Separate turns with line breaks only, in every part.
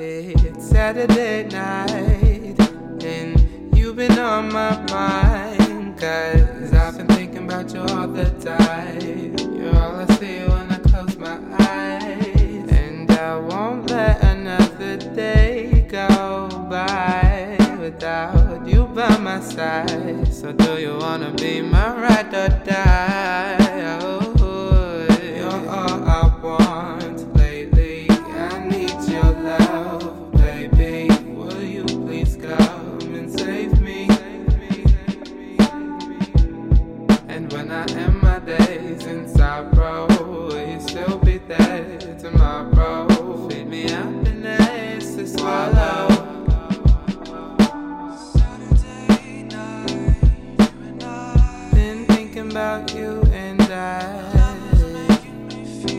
It's Saturday night, and you've been on my mind, 'cause I've been thinking about you all the time. You're all I see when I close my eyes, and I won't let another day go by without you by my side. So do you wanna be my ride or die? Oh, you're all I want lately. I need your love, baby. Will you please come and save me? And when I end my days in sorrow, will you still be there tomorrow? Feed me happiness to swallow. About you and making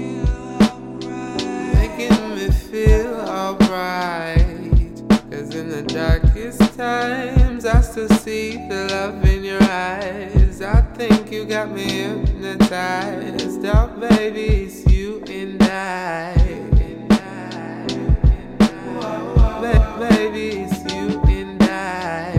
me feel alright. 'Cause in the darkest times I still see the love in your eyes. I think you got me hypnotized. Oh baby, it's you and I. Baby, it's you and I.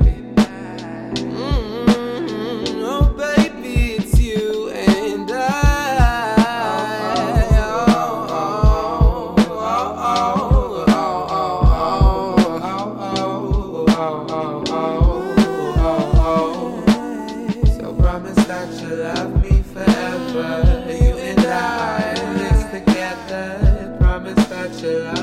Promise that you love me forever. You and I, this together. Promise that you love me.